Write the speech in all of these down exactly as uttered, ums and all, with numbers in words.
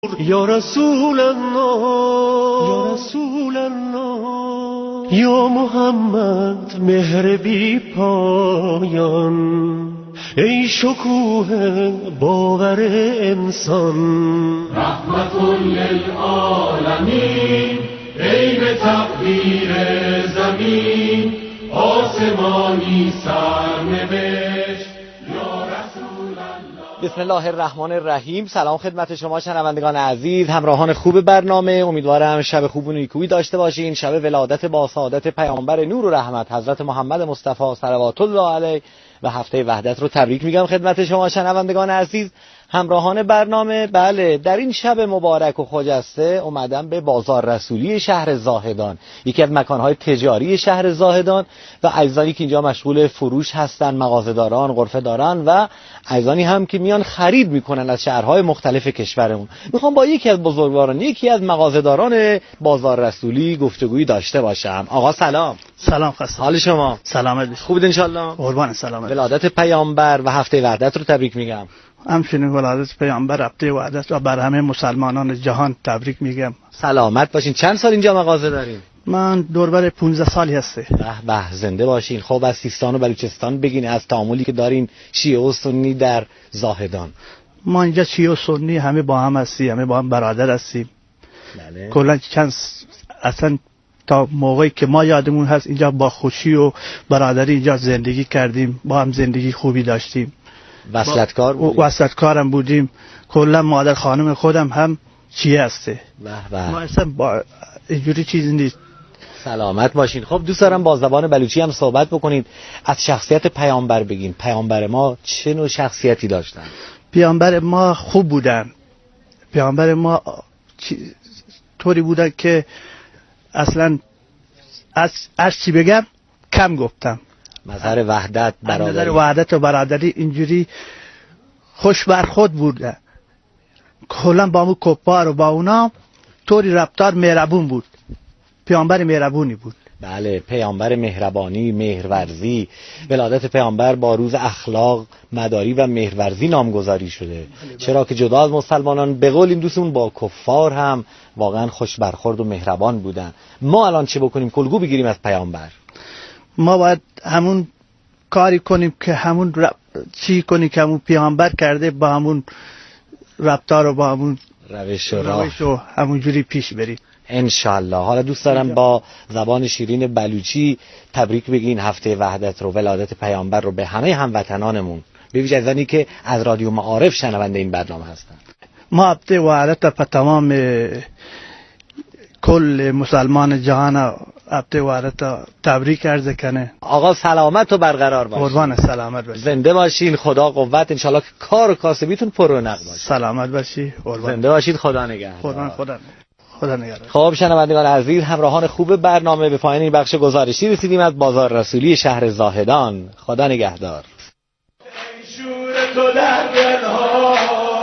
یا رسول الله یا رسول الله یا محمد مهر بی پایان، ای شکوه باور انسان، رحمت للعالمین، ای به تقدیر زمین آسمانی سرنوشت. بسم الله الرحمن الرحیم. سلام خدمت شما شنوندگان عزیز، همراهان خوب برنامه. امیدوارم شب خوب و نیکویی داشته باشین. شب ولادت با سعادت پیامبر نور و رحمت حضرت محمد مصطفی صلوات الله علیه و هفته وحدت رو تبریک میگم خدمت شما شنوندگان عزیز، همراهان برنامه. بله، در این شب مبارک و خجسته اومدم به بازار رسولی شهر زاهدان، یکی از مکانهای تجاری شهر زاهدان، و عزیزانی که اینجا مشغول فروش هستن، مغازه‌داران، غرفه‌داران و عزیزانی هم که میان خرید میکنن از شهرهای مختلف کشورمون. میخوام با یکی از بزرگواران، یکی از مغازه‌داران بازار رسولی گفتگویی داشته باشم. آقا سلام. سلام خسته. حال شما؟ سلامت باشید. خوبید ان شاءالله؟ قربان سلامت. ولادت پیامبر و هفته وحدت رو تبریک میگم. همچنین ولادت پیامبر، هفته وحدت و بر همه مسلمانان جهان تبریک میگم. سلامت باشین. چند سال اینجا مغازه دارین؟ من دوربر پانزده سالی هسته. به به، زنده باشین. خب از سیستان و بلوچستان بگین، از تعاملی که دارین شیعه و سنی در زاهدان. ما اینجا شیعه و سنی همه با هم هستیم، همه با هم برادر هستیم. بله. کلا چند اصلا تا موقعی که ما یادمون هست اینجا با خوشی و برادری اینجا زندگی کردیم، با هم زندگی خوبی داشتیم. وصلتکار بودیم. وصلتکارم بودیم. کلا مادر خانم خودم هم شیعه هسته. به به. ما اصلا با اینجوری چیزی نیست. سلامت باشین. خب دوست دارم با زبان بلوچی هم صحبت بکنید، از شخصیت پیامبر بگین. پیامبر ما چه نوع شخصیتی داشتن؟ پیامبر ما خوب بودن. پیامبر ما چی... طوری بودن که اصلا از از چی بگم کم گفتم. مظهر وحدت، برادری. مظهر وحدت و برادری اینجوری خوش برخورد بودن. کلا با اون کفار و با اونا طوری رفتار مهربون بود. پیامبر مهربونی بود. بله، پیامبر مهربانی، مهرورزی. ولادت پیامبر با روز اخلاق، مداری و مهرورزی نامگذاری شده، چرا که جدا از مسلمانان به قول این دوستمون با کفار هم واقعا خوش برخورد و مهربان بودن. ما الان چه بکنیم؟ کلگو بگیریم از پیامبر. ما باید همون کاری کنیم که همون رب... چی کنیم که همون پیامبر کرده، با همون رفتار و با همون روش و راه روش و همونجوری پیش بریم انشالله. حالا دوست دارم با زبان شیرین بلوچی تبریک بگین هفته وحدت رو، ولادت پیامبر رو به همه هموطنانمون، به ویژه ازانی که از رادیو معارف شنونده این برنامه هستن. ما هفته وحدت پر تمام کل مسلمان جهان هفته وحدت تبریک عرض کنه. آقا سلامت و برقرار باشین. قربان سلامت باشین. زنده باشین. خدا قوت. انشالله که کار و کاسبیتون پر رونق باشه. سلامت باشی. قربان. زنده باشید. خدا نگهدار. قربان خدا. خدا نگهدار. خب شنوندگان عزیز، همراهان خوب برنامه، به پایان این بخش گزارشی رسیدیم از بازار رسولی شهر زاهدان. خدا نگهدار. شور تو در دلها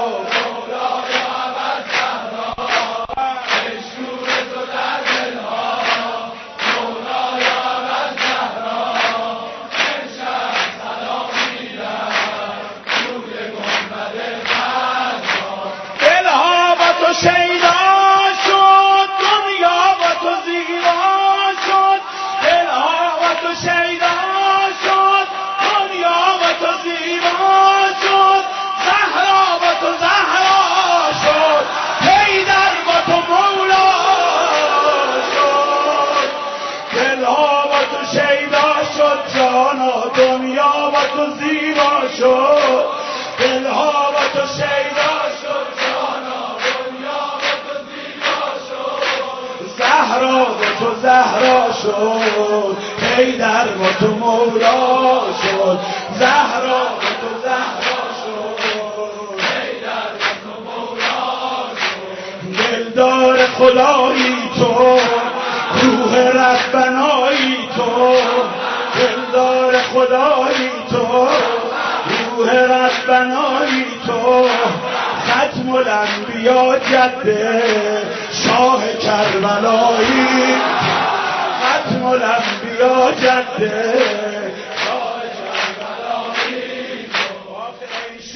تو زهرا شد، حیدر با تو مولا شد. زهرا با تو زهرا شد، حیدر با تو مولا شد. دلدار خدایی تو، روح ربنایی تو. دلدار خدایی تو، روح ربنایی تو. ختم الانبیا جده شاه کربلایی. ختم الانبیا جده شاه کربلایی.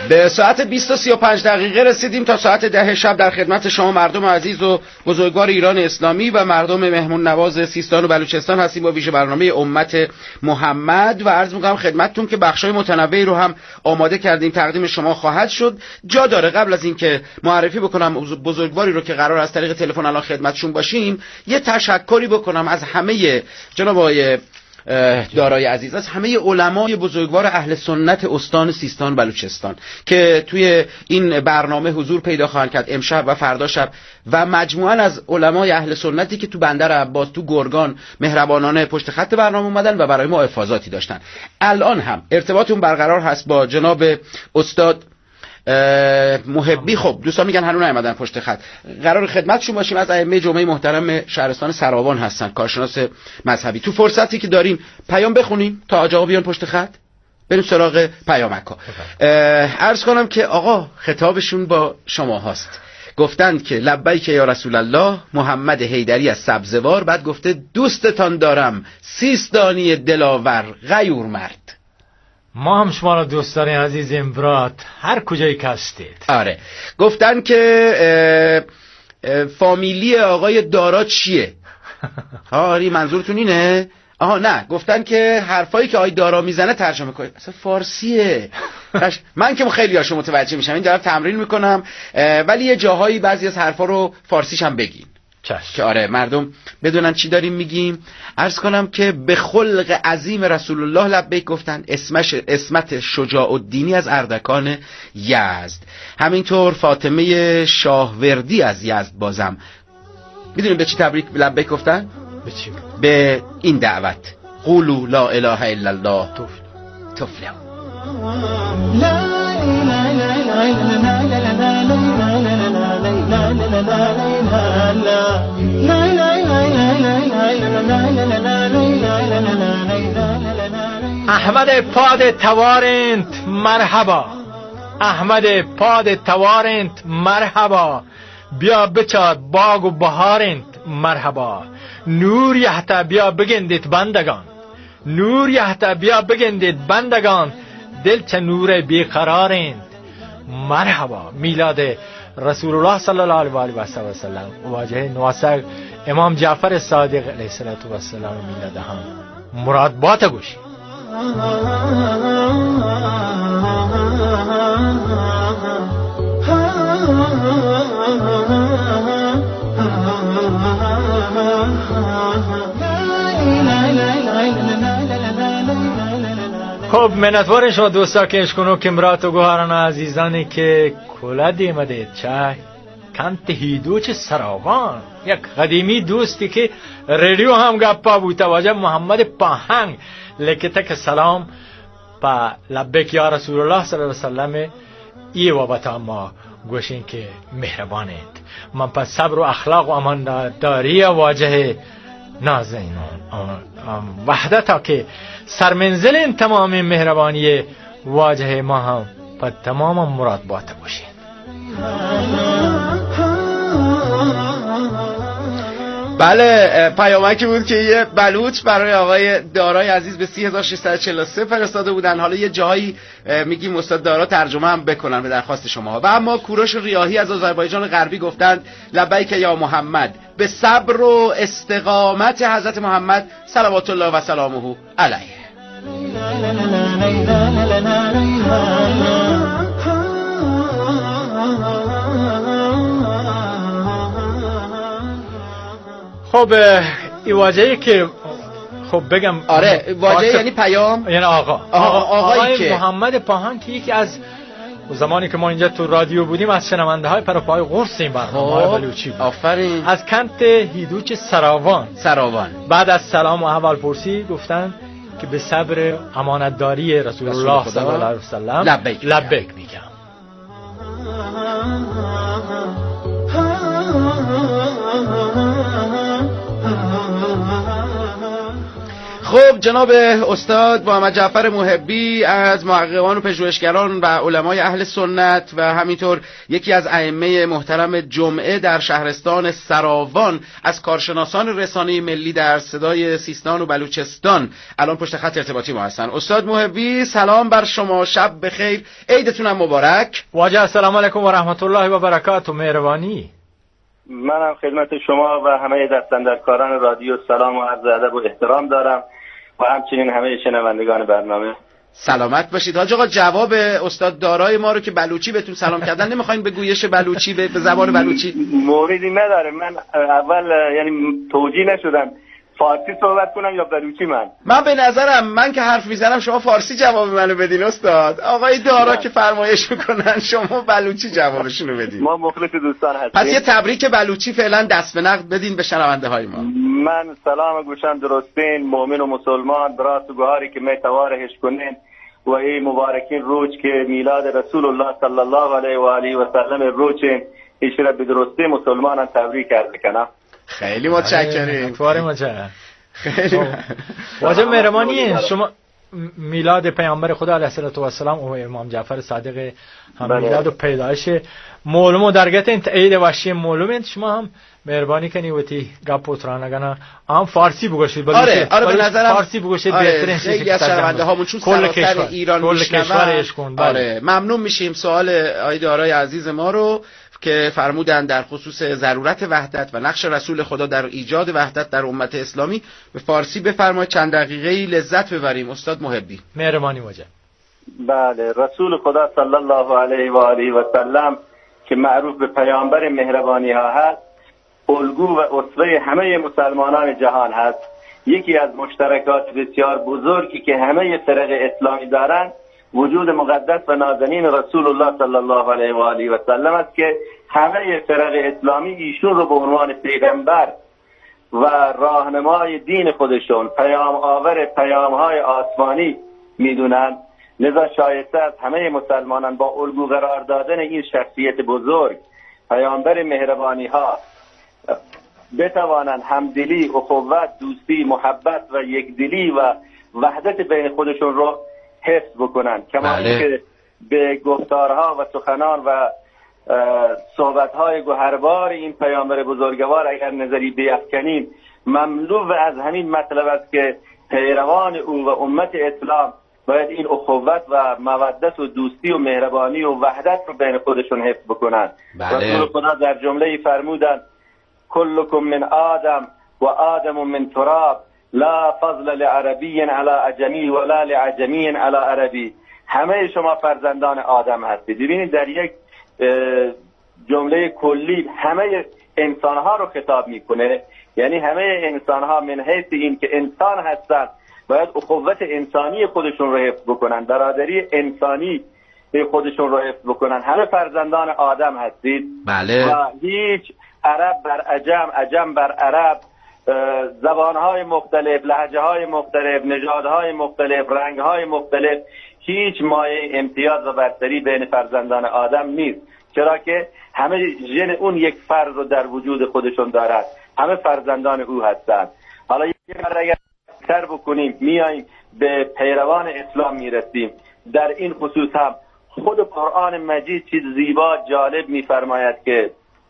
به ساعت بیست و سی و پنج دقیقه رسیدیم. تا ساعت ده شب در خدمت شما مردم عزیز و بزرگوار ایران اسلامی و مردم مهمون نواز سیستان و بلوچستان هستیم با ویژه برنامه امت محمد و عرض می‌کنم خدمتتون که بخشای متنوعی رو هم آماده کردیم تقدیم شما خواهد شد. جا داره قبل از اینکه معرفی بکنم بزرگواری رو که قرار از طریق تلفن الان خدمتشون باشیم یه تشکری بکنم از همه جناب آقای دارای عزیز، از همه علمای بزرگوار اهل سنت استان سیستان بلوچستان که توی این برنامه حضور پیدا خواهند کرد امشب و فردا شب و مجموعاً از علمای اهل سنتی که تو بندر عباس تو گرگان مهربانانه پشت خط برنامه اومدن و برای ما افاضاتی داشتن. الان هم ارتباطمون برقرار هست با جناب استاد محبی. خب دوستان میگن هنوز نیومدن پشت خط، قرار خدمتشون باشیم. از ائمه جمعه محترم شهرستان سراوان هستن، کارشناس مذهبی. تو فرصتی که داریم پیام بخونیم تا آقا بیان پشت خط، بریم سراغ پیامک‌ها. عرض کنم که آقا خطابشون با شما هست. گفتند که لبیک یا رسول الله، محمد حیدری از سبزوار. بعد گفته دوستتان دارم سیستانی دلاور غیور مرد. ما هم شما را دوست داریم عزیز امرات هر کجایی که هستید. آره گفتن که اه اه فامیلی آقای دارا چیه؟ آره منظورتون اینه؟ آها نه، گفتن که حرفایی که آقای دارا میزنه ترجمه کنید. اصلا فارسیه. من که خیلی هاشو متوجه میشم، این دارم تمرین میکنم، ولی یه جاهایی بعضی از حرفا رو فارسیش هم بگین که آره مردم بدونن چی داریم میگیم. عرض کنم که به خلق عظیم رسول الله لبیک گفتن. اسمش اسمت شجاع الدینی از اردکان یزد. همینطور فاطمه شاهوردی از یزد. بازم میدونیم به چی تبریک لبیک گفتن؟ به چی؟ به این دعوت قولوا لا اله الا الله تفلحوا. احمد پاد توارنت مرحبا، احمد پاد توارنت مرحبا، بیا بچاد باغ و بهارنت مرحبا، نور یحتا بیا بگندید بندگان، نور یحتا بیا بگندید بندگان، دل چه نور بیقرارند مرحبا. میلاد رسول الله صلی الله علیه و آله و سلم واجه نواسق امام جعفر صادق علیه السلام میلاد هم مراد باته گوشی. خب منتوار شما دوستا که اشکنو کمرات و گوهران عزیزانی که کلا دیمده چای کنت هیدوچ سراوان، یک قدیمی دوستی که ریڈیو هم گپا بود واجه محمد پاهنگ لکته که سلام با لبیک یا رسول الله صلی الله علیه وسلم ای وابطا ما گوشین که مهربانید. من پس صبر و اخلاق و امان داری واجه نازنینون وحدتا که سرمنزل این تمام مهربانی واجه ما هم پس تمام مراد باته باشین. بله پیامکی بود که یه بلوچ برای آقای دارای عزیز به سی هزار و ششصد و چهل و سه فرستاده بودن. حالا یه جایی میگیم استاد دارا ترجمه هم بکنن به درخواست شما. و اما کوروش ریاحی از آذربایجان غربی گفتند لبیک یا محمد، به صبر و استقامت حضرت محمد صلوات الله و سلامه علیه. خب این واجهی که خب بگم آره واجه یعنی پیام یعنی آقا آقا آقایی آقای که محمد پاهان که یکی از زمانی که ما اینجا تو رادیو بودیم از شنونده های پروپای قرص این برنامه بلوچی بود. آفرین. از کنت هیدوچ سراوان سراوان بعد از سلام و احوال پرسی گفتن که به صبر امانتداری رسول, رسول الله صلی الله علیه و سلم لبیک لبیک میگم. خب جناب استاد محمد جعفر محبی از محققان و پژوهشگران و علمای اهل سنت و همینطور یکی از ائمه محترم جمعه در شهرستان سراوان، از کارشناسان رسانه ملی در صدای سیستان و بلوچستان، الان پشت خط ارتباطی ما هستن. استاد محبی سلام بر شما، شب بخیر، عیدتون هم مبارک. واجه السلام علیکم و رحمت الله و برکاته. مهربانی. منم خدمت شما و همه دستاندرکاران رادیو سلام و عرض ادب و احترام دارم و همچنین همه شنوندگان برنامه. سلامت باشید. حاج آقا جواب استاد دارای ما رو که بلوچی بهتون سلام کردن نمیخواین به گویش بلوچی به زبان بلوچی؟ موردی نداره. من اول یعنی توجیه نشدم فارسی صحبت کنم یا بلوچی. من من به نظرم من که حرف میزنم شما فارسی جواب منو بدین استاد. آقای دارا که فرمایش میکنن شما بلوچی جوابشون رو بدین. ما مخلص دوستان هستیم. پس یه تبریک بلوچی فعلا دست به نقد بدین به شنونده های ما. من سلام گوشم درستین مؤمن و مسلمان براست و گوهاری که میتوارهش کنین و این مبارکین روز که میلاد رسول الله صلی الله علیه و آله و سلم روزین ایش را به درستی مسلمانان تبریک عرض کنم. خیلی متشکریم. فواره متشکرم. خیلی واجب مهربانی شما. میلاد پیامبر خدا علیه السلام و امام جعفر صادق هم میلاد و پیدایش معلوم و درگت این عید وحشی معلوم. شما هم مهربانی کنی وتی گپ وترانگانا هم فارسی بگوشید. آره آره به نظرم فارسی بگوشید آره بهترین چیزی خیلی از شنونده هامون چون سراسر ایران میشنون. آره ممنون میشیم. سوال آقای دارای عزیز ما رو که فرمودن در خصوص ضرورت وحدت و نقش رسول خدا در ایجاد وحدت در امت اسلامی به فارسی بفرمایید چند دقیقه‌ای لذت ببریم. استاد محبی مهربانی واجب. بله رسول خدا صلی الله علیه و آله و سلم که معروف به پیامبر مهربانی ها هست، الگو و اسوه همه مسلمانان جهان هست. یکی از مشترکات بسیار بزرگی که همه فرق اسلامی دارند وجود مقدس و نازنین رسول الله صلی الله علیه و آله و سلم است که همه فرق اسلامی ایشون رو به عنوان پیغمبر و راهنمای دین خودشون، پیام آور پیام های آسمانی میدونن. لذا شایسته از همه مسلمانان با الگو قرار دادن این شخصیت بزرگ پیامبر مهربانی ها بتوانند همدلی، اخوت، دوستی، محبت و یکدلی و وحدت بین خودشون رو حفظ بکنن. کما اینکه به گفتارها و سخنان و صحبتهای گوهربار این پیامبر بزرگوار اگر نظری بیفکنیم مملو از همین مطلب است که پیروان او و امت اسلام باید این اخوت و مودت و دوستی و مهربانی و وحدت رو بین خودشون حفظ بکنن. رسول خدا در جمله فرمودن کلکم من آدم و آدم من تراب لا فضل لعربی علی عجمی ولا لعجمی علی عربی. همه شما فرزندان آدم هستید. ببینید در یک جمله کلی همه انسانها رو خطاب میکنه، یعنی همه انسانها من حیث این که انسان هستند باید اخوت انسانی خودشون رو حفظ بکنن، برادری انسانی خودشون رو حفظ بکنن. همه فرزندان آدم هستید. بله. و هیچ عرب بر عجم، عجم بر عرب، زبانهای مختلف، لهجه‌های مختلف، نژادهای مختلف، رنگهای مختلف، هیچ مایه امتیاز و برتری بین فرزندان آدم نیست، چرا که همه ژن اون یک فرد رو در وجود خودشون دارد. همه فرزندان او هستند. حالا یک بار اگر تر بکنیم میاییم به پیروان اسلام میرسیم. در این خصوص هم خود قرآن مجید چیز زیبا جالب میفرماید که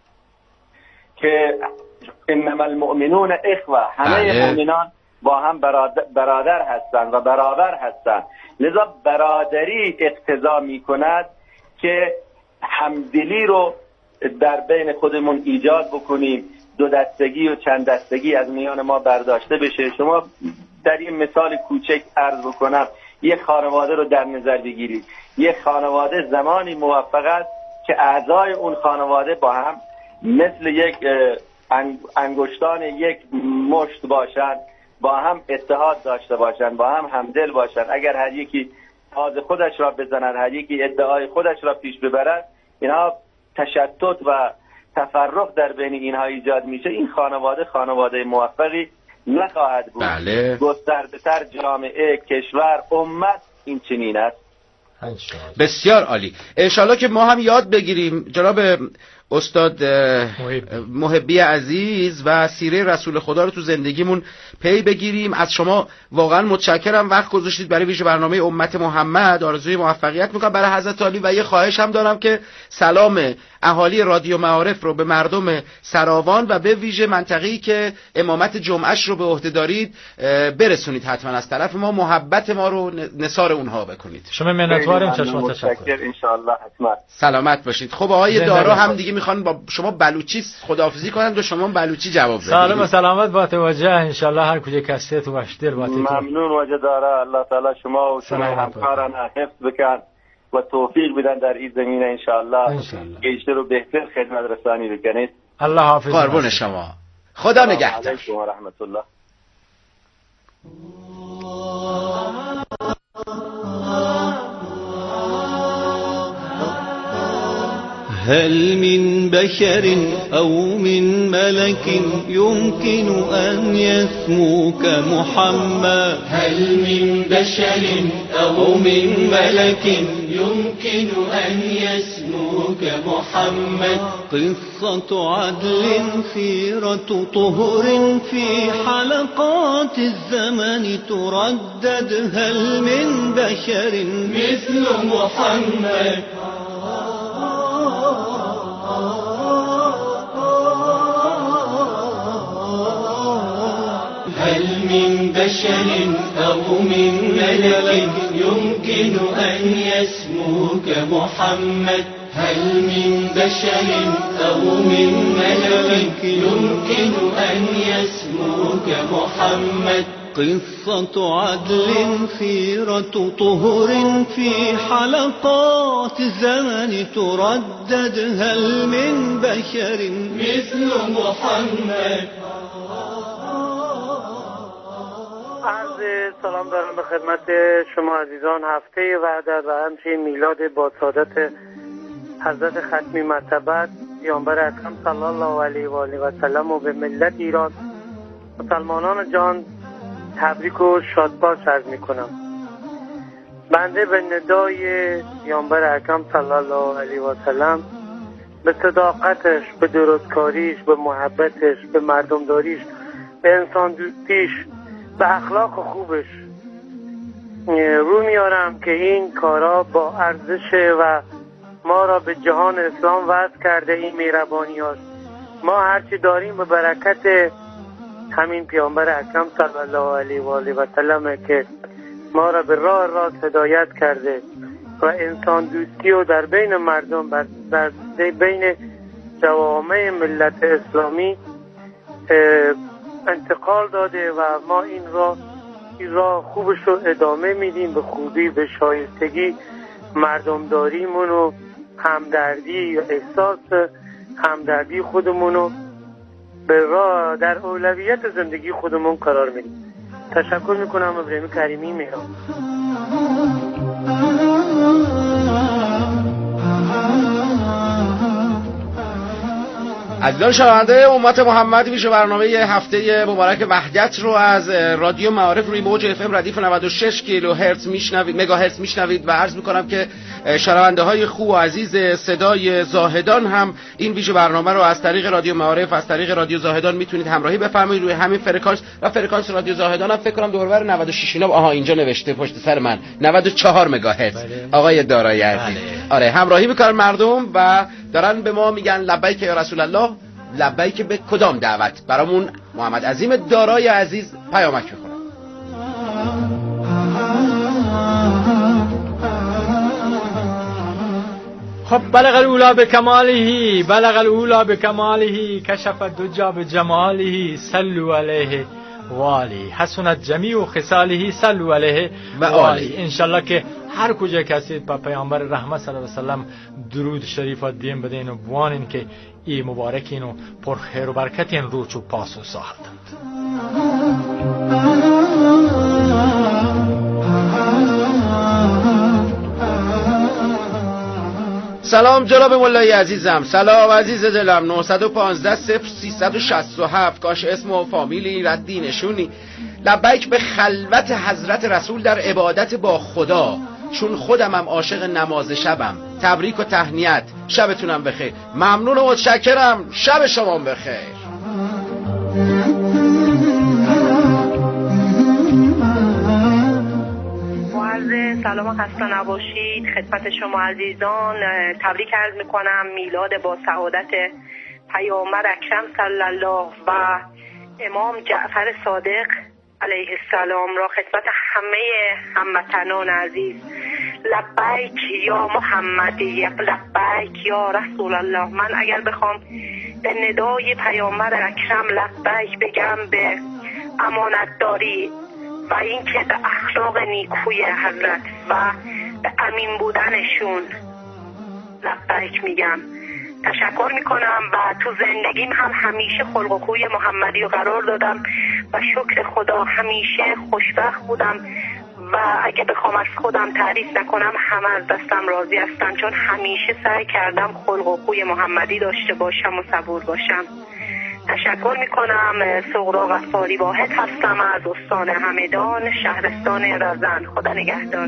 که انما المؤمنون اخوه، همه مؤمنان با هم برادر, برادر هستند و برابر هستند. لذا برادری اقتضا می کند که همدلی رو در بین خودمون ایجاد بکنیم، دو دستگی و چند دستگی از میان ما برداشته بشه. شما در این مثال کوچک عرض بکنم، یک خانواده رو در نظر بگیرید. یک خانواده زمانی موفق است که اعضای اون خانواده با هم مثل یک انگشتان یک مشت باشند، با هم اتحاد داشته باشند، با هم همدل باشند. اگر هر یکی تاز خودش را بزند، هر یکی ادعای خودش را پیش ببرد، اینها تشتت و تفرق در بین اینها ایجاد میشه. این خانواده خانواده موفقی نخواهد بود. بله. گسترده‌تر جامعه، کشور، امت این چنین است. بسیار عالی. انشالله که ما هم یاد بگیریم. جناب استاد محبی عزیز و سیره رسول خدا رو تو زندگیمون پی بگیریم. از شما واقعا متشکرم، وقت گذاشتید برای ویژه برنامه امت محمد. آرزوی موفقیت میکنم برای حضرت عالی و یه خواهش هم دارم که سلام اهالی رادیو معارف رو به مردم سراوان و به ویژه منطقه‌ای که امامت جمعهش رو به عهده دارید برسونید. حتما از طرف ما محبت ما رو نثار اونها بکنید. شما منتواریم، چشم تشکر ان شاء الله. حتما سلامت باشید. خب آقای دارا هم دیگه میخوان با شما بلوچی خداحافظی کنن و شما بلوچی جواب بدید. سلام و سلامت با توجه ان شاء الله هر کجا کسته تو واشتر با ممنون وجه داره. الله تعالی شما و شما همکاران حفظ بکن و توفیق بدن در این زمینه ان شاء الله که ایشته رو بهتر خدمت رسانی بکنید. الله حافظ. قربون شما. خدا نگهدار. علیکم و رحمت الله. هل من بشر أو من ملك يمكن أن يسموك محمد؟ هل من بشر أو من ملك يمكن أن يسموك محمد؟ قصة عدل سيرة طهر في حلقات الزمن تردد. هل من بشر مثل محمد؟ هل من بشر أو من ملك يمكن أن يسموك محمد؟ هل من بشر أو من ملك يمكن أن يسموك محمد؟ قصة عدل سيرة طهر في حلقات الزمن تردد. هل من بشر مثل محمد؟ عرض سلام دارم به خدمت شما عزیزان. هفته وحدت و همچنین میلاد با سعادت حضرت ختمی مرتبت پیامبر اکرم صلی الله علیه و آله و سلم و به ملت ایران مسلمانان جان تبریک و شادباش عرض میکنم. بنده به ندای پیامبر اکرم صلی الله علیه و سلم، به صداقتش، به درستکاریش، به محبتش، به مردمداریش، به انسان دوستیش، به اخلاق خوبش رو میارم که این کارا با ارزش و ما را به جهان اسلام وصل کرده. این مهربانیاش ما هرچی داریم به برکت همین پیامبر اکرم صلی الله علیه و آله و سلم که ما را به راه راست هدایت کرده و انسان دوستی و در بین مردم، در بین جوامع ملت اسلامی انتقال داده و ما این را این را خوبش رو ادامه میدیم، به خوبی، به شایستگی مردمداریمون و همدردی و احساس همدردی خودمون رو به راه در اولویت زندگی خودمون قرار میدیم. تشکر میکنم. ابراهیم کریمی، مهران. عزیزان شنونده امت محمد، ویژه برنامه هفته مبارک وحدت رو از رادیو معارف روی موج اف ام ردیف نود و شش کیلو هرتز میشنوید، مگا هرتز میشنوید و عرض میکنم که شنونده های خوب و عزیز صدای زاهدان هم این ویژه برنامه رو از طریق رادیو معارف، از طریق رادیو زاهدان میتونید همراهی بفرمایید روی همین فرکانس و فرکانس رادیو زاهدان هم فکر کنم دوربر نود و شش اینا. آها اینجا نوشته پشت سر من نود و چهار مگاهرتز. آقای دارایی عزیز آره همراهی میکنن مردم و دارن به ما میگن لبیک یا رسول الله. لبیک به کدام دعوت؟ برامون محمد عظیم دارای عزیز پیامک میخونن. خب بلغ الاولا بکماله، بلغ الاولا بکماله، کشف الدجا بجماله، صلوا علیه والی، حسنت جمیع خصاله، صلوا علیه والی. انشالله که هر کجا که هستید با پیامبر رحمت صلی الله علیه و سلم درود شریف دیم بدین و بوانین که ای مبارکین و پر خیر و برکتین روچ و پاس و ساحت. سلام جناب مولای عزیزم. سلام عزیز دلم. نه یک پنج صفر سیصد و شصت و هفت کاش اسم و فامیلی ردی نشونی. لبیک به خلوت حضرت رسول در عبادت با خدا، چون خودمم عاشق نماز شبم، تبریک و تهنیت. شبتونم بخیر. ممنون و متشکرم. شب شما بخیر. معزز سلام و خسته نباشید خدمت شما عزیزان. تبریک عرض میکنم میلاد با سعادت پیامبر اکرم صلی الله و امام جعفر صادق علیه السلام را خدمت همه هموطنان عزیز. لبیک یا محمدی، لبیک یا رسول الله. من اگر بخوام به ندای پیامبر اکرم لبیک بگم به امانتداری و اینکه به اخلاق نیکوی حضرت و به امین بودنشون لبیک میگم. تشکر میکنم و تو زندگیم هم همیشه خلق و خوی محمدی رو قرار دادم و شکر خدا همیشه خوشبخت بودم و اگه بخوام از خودم تعریف نکنم همه از دستم راضی هستن، چون همیشه سعی کردم خلق و خوی محمدی داشته باشم و صبور باشم. تشکر میکنم. سغرا غفاری واحد هستم از استان همدان، شهرستان رزن. خدا نگهدار.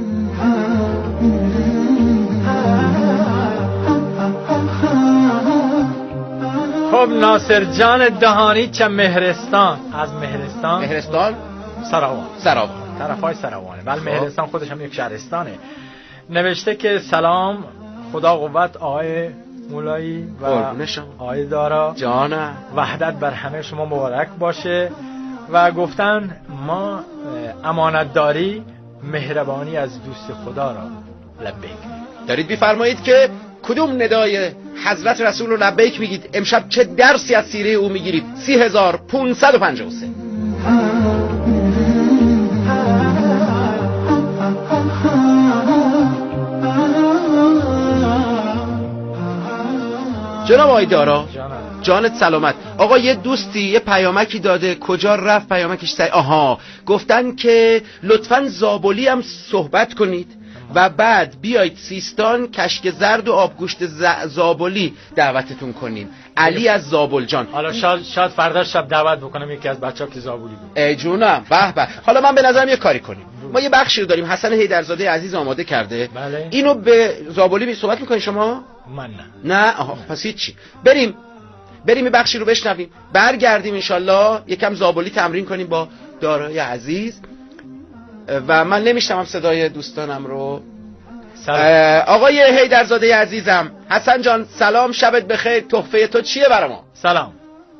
خب ناصر جان دهانی چه مهرستان، از مهرستان مهرستان سراوان سراوان طرفای سراوانه، ولی مهرستان خودش هم یک شهرستانه. نوشته که سلام، خدا قوت آقای مولایی و آقای دارا جانم، وحدت بر همه شما مبارک باشه. و گفتن ما امانتداری مهربانی از دوست خدا را لبیک. دارید بیفرمایید که کدوم ندای حضرت رسول رو لبیک میگید؟ امشب چه درسی از سیره او میگیرید؟ سی هزار پونصد و پنجاه و سه. جناب آقای دارا، جانت سلامت. آقا یه دوستی یه پیامکی داده، کجا رفت پیامکش؟ سعی آها گفتن که لطفاً زابلی هم صحبت کنید و بعد بیایید سیستان کشک زرد و آبگوشت زابلی دعوتتون کنیم. علی از زابل جان. حالا شاید شاید فردا شب دعوت بکنم یکی از بچه‌ها که زابلی بود. ای جونم، به به. حالا من به نظرم یه کاری کنیم. ما یه بخشی رو داریم حسن حیدرزاده عزیز آماده کرده. بله. اینو به زابلی صحبت می‌کنید شما؟ من نه. نه، آها پس هیچی. بریم بریم یه بخشی رو بشنویم. برگردیم انشالله یکم زابلی تمرین کنیم با دارای عزیز. و من نمیشتم صدای دوستانم رو. آقای حیدرزاده عزیزم، حسن جان سلام، شبت بخیر. تحفه تو چیه برای ما؟ سلام.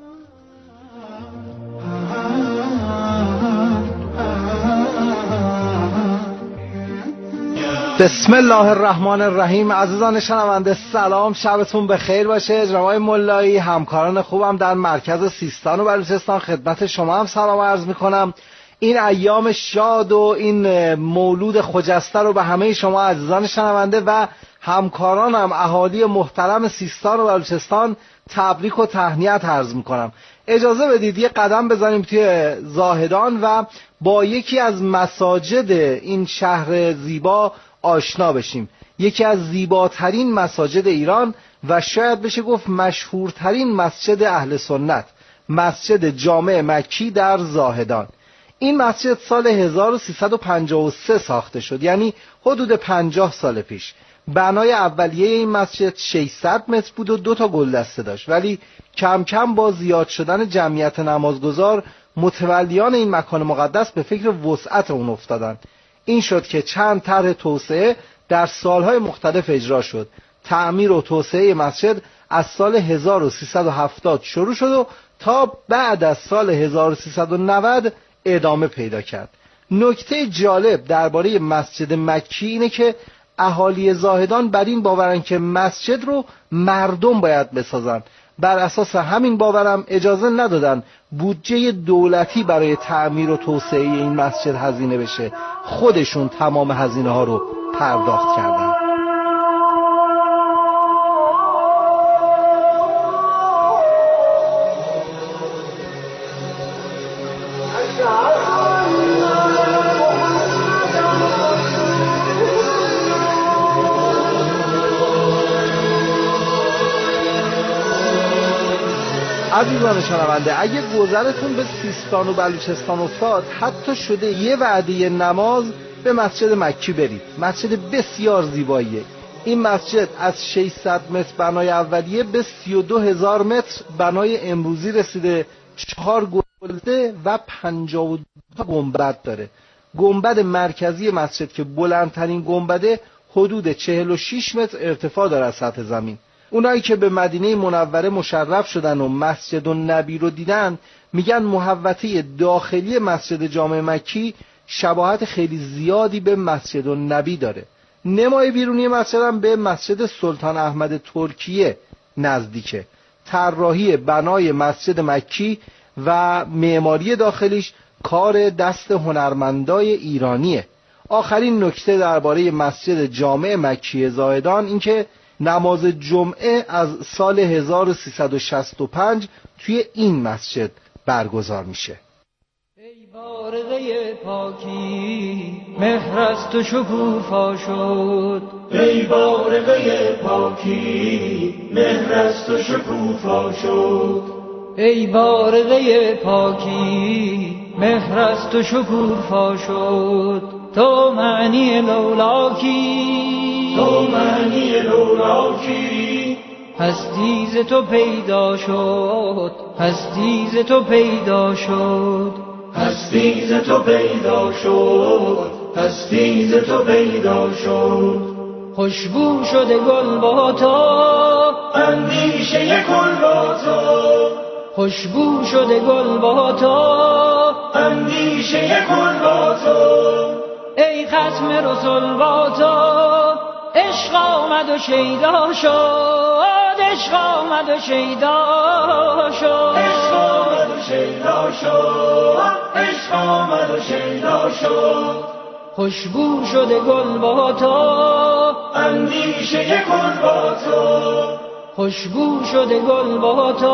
بسم الله الرحمن الرحیم. عزیزان شنونده سلام، شبتون بخیر باشه. جناب مولایی، همکاران خوبم در مرکز سیستان و بلوچستان، خدمت شما هم سلام عرض میکنم. این ایام شاد و این مولود خجسته رو به همه شما عزیزان شنونده و همکارانم اهالی محترم سیستان و بلوچستان تبریک و تهنیت عرض میکنم. اجازه بدید یه قدم بزنیم توی زاهدان و با یکی از مساجد این شهر زیبا آشنا بشیم. یکی از زیباترین مساجد ایران و شاید بشه گفت مشهورترین مسجد اهل سنت، مسجد جامع مکی در زاهدان. این مسجد سال هزار و سیصد و پنجاه و سه ساخته شد، یعنی حدود پنجاه سال پیش. بنای اولیه این مسجد ششصد متر بود و دو تا گلدسته داشت، ولی کم کم با زیاد شدن جمعیت نمازگزار متولیان این مکان مقدس به فکر وسعت اون افتادن. این شد که چند طرح توسعه در سالهای مختلف اجرا شد. تعمیر و توسعه مسجد از سال هزار و سیصد و هفتاد شروع شد و تا بعد از سال هزار و سیصد و نود ادامه پیدا کرد. نکته جالب درباره مسجد مکی اینه که اهالی زاهدان بر این باورن که مسجد رو مردم باید بسازن. بر اساس همین باورم اجازه ندادن بودجه دولتی برای تعمیر و توسعه این مسجد هزینه بشه. خودشون تمام هزینه ها رو پرداخت کردن. عزیزان شنونده، اگه گذرتون به سیستان و بلوچستان افتاد، حتی شده یه وعده نماز به مسجد مکی برید. مسجد بسیار زیباییه. این مسجد از ششصد متر بنای اولیه به سی و دو هزار متر بنای امروزی رسیده. چهار گلده و پنجاه و دو گنبد داره. گنبد مرکزی مسجد که بلندترین گنبده حدود چهل و شش متر ارتفاع داره از سطح زمین. اونایی که به مدینه منوره مشرف شدن و مسجد النبی رو دیدن میگن محوطه داخلی مسجد جامع مکی شباهت خیلی زیادی به مسجد النبی داره. نمای بیرونی مسجد هم به مسجد سلطان احمد ترکیه نزدیکه. طراحی بنای مسجد مکی و معماری داخلیش کار دست هنرمندای ایرانیه. آخرین نکته درباره مسجد جامع مکی زاهدان این که نماز جمعه از سال هزار و سیصد و شصت و پنج توی این مسجد برگزار میشه. ای بارقه پاکی مهر از تو شکوفا شد، ای بارقه پاکی مهر از تو شکوفا شد، ای بارقه پاکی مهر از تو شکوفا شد. تو معنی لولاکی، تو معنی لولاکی، هستی ز تو پیدا شد، هستی ز تو پیدا شد، هستی ز تو پیدا شد، هستی ز تو پیدا شد. خوشبو شده گل با تو، اندیشه گل با تو، خوشبو شده گل با تو، اندیشه گل با تو. ای ختم رسول با تو، عشق آمد و شیدا شد، عشق آمد و شیدا شد، عشق آمد و شیدا شد، عشق آمد و شیدا شد. خوشبو شده گل با تو، اندیشه گل با تو، خوشبو شده گل با تو،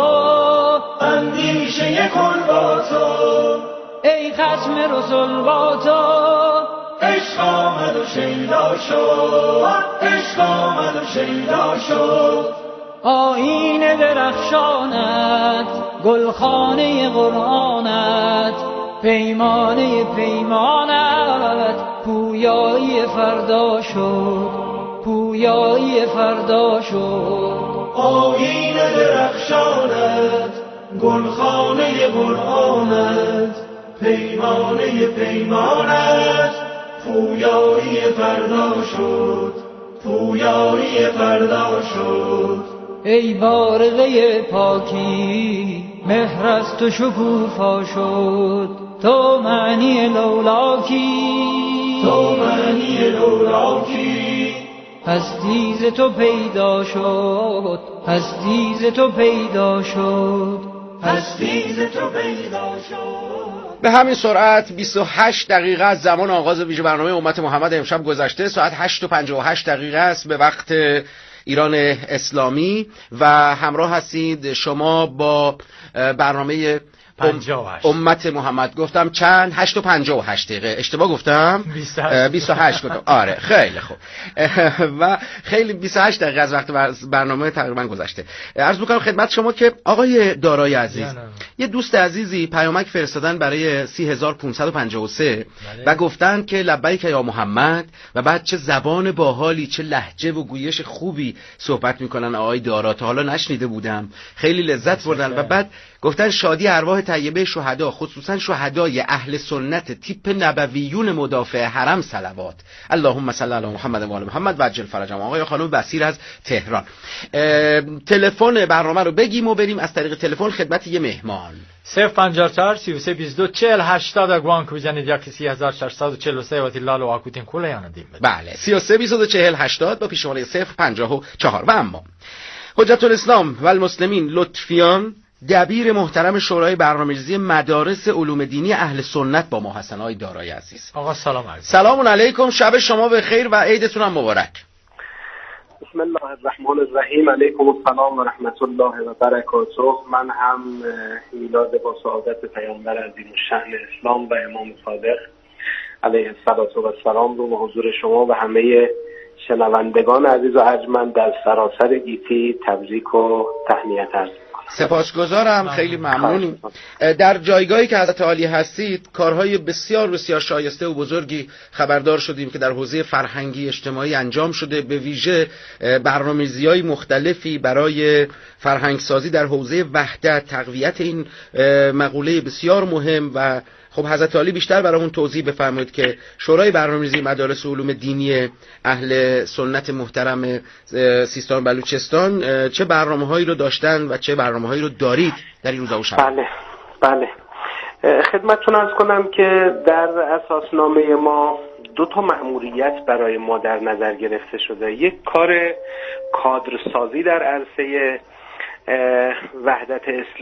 اندیشه گل با تو. ای ختم رسول با تو، عشق آمد و شیدا شد، عشق آمد و شیدا شد. آیین درخشانت، گلخانه قرآنت، پیمانه پیمانت، پویایی فردا شد، پویایی فردا شد. آیین درخشانت، گلخانه قرآنت، پیمانه پیمانت، پویایی فردا شد، پویایی فردا شد. ای بارقه پاکی مهر از تو شکوفا شد. تو معنی لولاکی، تو معنی لولاکی، هستی ز تو پیدا شد، هستی ز تو پیدا شد، هستی ز تو پیدا شد. به همین سرعت بیست و هشت دقیقه از زمان آغاز ویژه برنامه امت محمد امشب گذشته. ساعت هشت و پنجاه و هشت دقیقه است به وقت ایران اسلامی و همراه هستید شما با برنامه امت محمد. گفتم چند؟ هشت و پنجاه و هشت دقیقه. اشتباه گفتم؟ بیست و هشت گفتم. آره خیلی خوب. و خیلی بیست و هشت دقیقه از وقت برنامه تقریبا گذشته. عرض میکنم خدمت شما که آقای دارای عزیز، یه دوست عزیزی پیامک فرستادن برای سی هزار و پانصد و پنجاه و سه و گفتن که لبیک یا محمد، و بعد چه زبان باحالی، چه لهجه و گویش خوبی صحبت میکنن آقای دارا، تا حالا نشنیده بودم، خیلی لذت بردن. و بعد گفتن شادی ارواح طیبه شهدا، خصوصا شهدای اهل سنت تیپ نبویون مدافع حرم صلوات. اللهم صل علی محمد و آل محمد و عجل فرجهم. آقای خانم بصیر از تهران. تلفن برنامه رو بگیم و بریم از طریق تلفن خدمت یه مهمان. صفر پنجاه و چهار سی و سه بیست و دو چهل هشتاد اگوان که بزنید یکی سی هزار چهارصد و چهل و سه و تیلال و آکوتین کوله یا ندیم. بله سی و سه بیست و دو چهل هشتاد با پیشماره صفر پنجاه و چهار. و اما حجت الاسلام و المسلمین لطفیان دبیر محترم شورای برنامه‌ریزی مدارس علوم دینی اهل سنت با ما هستن. آقای دارای عزیز آقا سلام علیکم. سلام علیکم، شب شما بخیر و عیدتون هم مبارک. بسم الله الرحمن الرحیم. علیکم السلام و رحمت الله و برکاته. من هم میلاد با سعادت پیامبر عظیم الشأن اسلام و امام صادق علیه السلام رو به حضور شما و همه شنوندگان عزیز و ارجمند در سراسر گیتی تبریک و تهنیت عرض می‌کنم. سپاسگزارم، خیلی ممنونیم. در جایگاهی که حضرت عالی هستید کارهای بسیار بسیار شایسته و بزرگی خبردار شدیم که در حوزه فرهنگی اجتماعی انجام شده، به ویژه برنامه‌ریزی‌های مختلفی برای فرهنگسازی در حوزه وحدت، تقویت این مقوله بسیار مهم. و خب حضرت عالی بیشتر برامون توضیح بفرمایید که شورای برنامه‌ریزی مدارس علوم دینی اهل سنت محترم سیستان و بلوچستان چه برنامه‌هایی رو داشتن و چه برنامه‌هایی رو دارید در این روزا و شب. بله بله خدمتتون عرض کنم که در اساسنامه ما دو تا مأموریت برای ما در نظر گرفته شده. یک کار کادرسازی در عرصه وحدت اسلام